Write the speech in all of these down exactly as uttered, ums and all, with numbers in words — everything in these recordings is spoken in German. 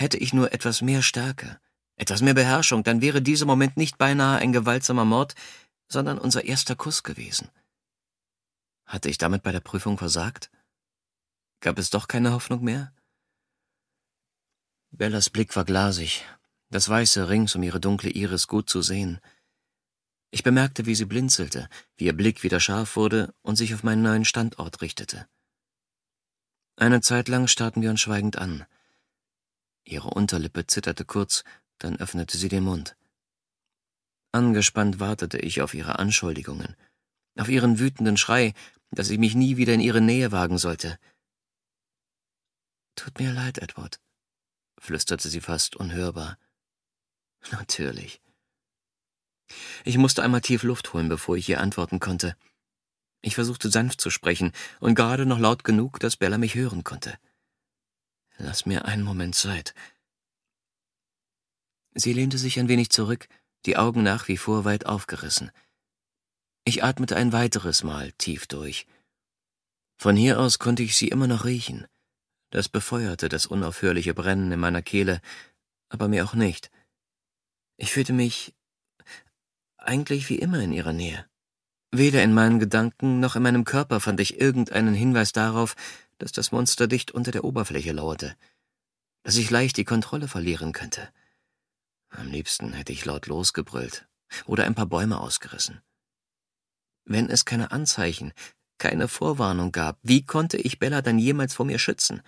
Hätte ich nur etwas mehr Stärke, etwas mehr Beherrschung, dann wäre dieser Moment nicht beinahe ein gewaltsamer Mord, sondern unser erster Kuss gewesen. Hatte ich damit bei der Prüfung versagt? Gab es doch keine Hoffnung mehr? Bellas Blick war glasig, das Weiße rings um ihre dunkle Iris gut zu sehen. Ich bemerkte, wie sie blinzelte, wie ihr Blick wieder scharf wurde und sich auf meinen neuen Standort richtete. Eine Zeit lang starrten wir uns schweigend an. Ihre Unterlippe zitterte kurz, dann öffnete sie den Mund. Angespannt wartete ich auf ihre Anschuldigungen, auf ihren wütenden Schrei, dass ich mich nie wieder in ihre Nähe wagen sollte. »Tut mir leid, Edward«, flüsterte sie fast unhörbar. »Natürlich.« Ich musste einmal tief Luft holen, bevor ich ihr antworten konnte. Ich versuchte sanft zu sprechen und gerade noch laut genug, dass Bella mich hören konnte. »Lass mir einen Moment Zeit.« Sie lehnte sich ein wenig zurück, die Augen nach wie vor weit aufgerissen. Ich atmete ein weiteres Mal tief durch. Von hier aus konnte ich sie immer noch riechen. Das befeuerte das unaufhörliche Brennen in meiner Kehle, aber mir auch nicht. Ich fühlte mich eigentlich wie immer in ihrer Nähe. Weder in meinen Gedanken noch in meinem Körper fand ich irgendeinen Hinweis darauf, dass das Monster dicht unter der Oberfläche lauerte, dass ich leicht die Kontrolle verlieren könnte. Am liebsten hätte ich laut losgebrüllt oder ein paar Bäume ausgerissen. Wenn es keine Anzeichen, keine Vorwarnung gab, wie konnte ich Bella dann jemals vor mir schützen?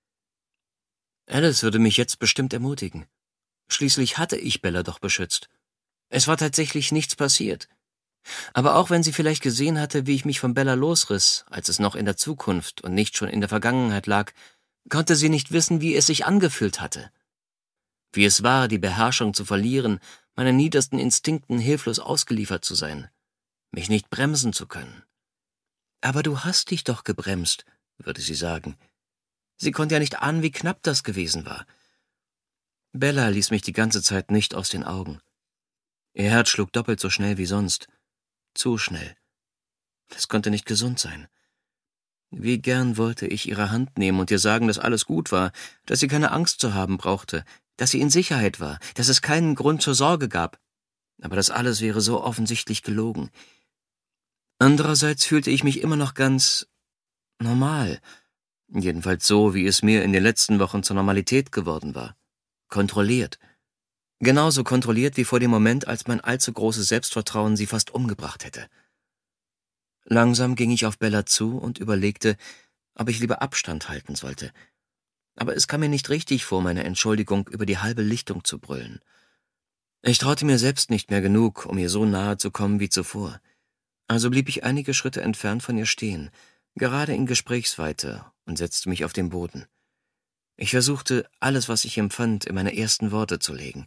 Alice würde mich jetzt bestimmt ermutigen. Schließlich hatte ich Bella doch beschützt. Es war tatsächlich nichts passiert. Aber auch wenn sie vielleicht gesehen hatte, wie ich mich von Bella losriss, als es noch in der Zukunft und nicht schon in der Vergangenheit lag, konnte sie nicht wissen, wie es sich angefühlt hatte. Wie es war, die Beherrschung zu verlieren, meinen niedersten Instinkten hilflos ausgeliefert zu sein, mich nicht bremsen zu können. »Aber du hast dich doch gebremst«, würde sie sagen. Sie konnte ja nicht ahnen, wie knapp das gewesen war. Bella ließ mich die ganze Zeit nicht aus den Augen. Ihr Herz schlug doppelt so schnell wie sonst. Zu schnell. Das konnte nicht gesund sein. Wie gern wollte ich ihre Hand nehmen und ihr sagen, dass alles gut war, dass sie keine Angst zu haben brauchte, dass sie in Sicherheit war, dass es keinen Grund zur Sorge gab. Aber das alles wäre so offensichtlich gelogen. Andererseits fühlte ich mich immer noch ganz normal. Jedenfalls so, wie es mir in den letzten Wochen zur Normalität geworden war. Kontrolliert. Genauso kontrolliert wie vor dem Moment, als mein allzu großes Selbstvertrauen sie fast umgebracht hätte. Langsam ging ich auf Bella zu und überlegte, ob ich lieber Abstand halten sollte. Aber es kam mir nicht richtig vor, meine Entschuldigung über die halbe Lichtung zu brüllen. Ich traute mir selbst nicht mehr genug, um ihr so nahe zu kommen wie zuvor. Also blieb ich einige Schritte entfernt von ihr stehen, gerade in Gesprächsweite, und setzte mich auf den Boden. Ich versuchte, alles, was ich empfand, in meine ersten Worte zu legen.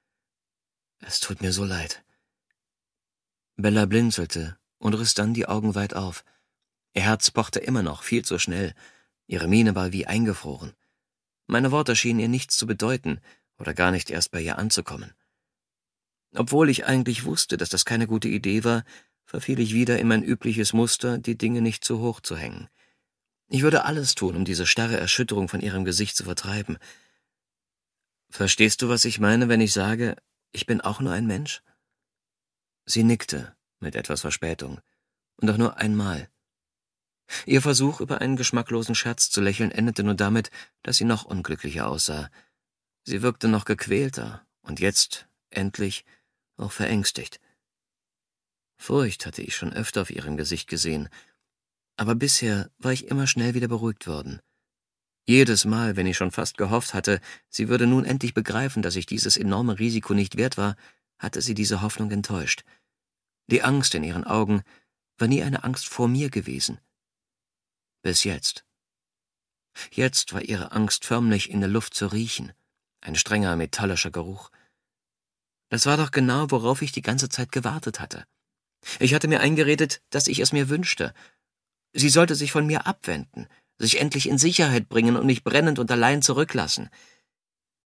»Es tut mir so leid.« Bella blinzelte und riss dann die Augen weit auf. Ihr Herz pochte immer noch viel zu schnell. Ihre Miene war wie eingefroren. Meine Worte schienen ihr nichts zu bedeuten oder gar nicht erst bei ihr anzukommen. Obwohl ich eigentlich wusste, dass das keine gute Idee war, verfiel ich wieder in mein übliches Muster, die Dinge nicht zu hoch zu hängen. Ich würde alles tun, um diese starre Erschütterung von ihrem Gesicht zu vertreiben. »Verstehst du, was ich meine, wenn ich sage, ich bin auch nur ein Mensch?« Sie nickte, mit etwas Verspätung, und auch nur einmal. Ihr Versuch, über einen geschmacklosen Scherz zu lächeln, endete nur damit, dass sie noch unglücklicher aussah. Sie wirkte noch gequälter und jetzt, endlich, auch verängstigt. Furcht hatte ich schon öfter auf ihrem Gesicht gesehen, aber bisher war ich immer schnell wieder beruhigt worden. Jedes Mal, wenn ich schon fast gehofft hatte, sie würde nun endlich begreifen, dass ich dieses enorme Risiko nicht wert war, hatte sie diese Hoffnung enttäuscht. Die Angst in ihren Augen war nie eine Angst vor mir gewesen. Bis jetzt. Jetzt war ihre Angst förmlich in der Luft zu riechen, ein strenger metallischer Geruch. Das war doch genau, worauf ich die ganze Zeit gewartet hatte. Ich hatte mir eingeredet, dass ich es mir wünschte. Sie sollte sich von mir abwenden, sich endlich in Sicherheit bringen und mich brennend und allein zurücklassen.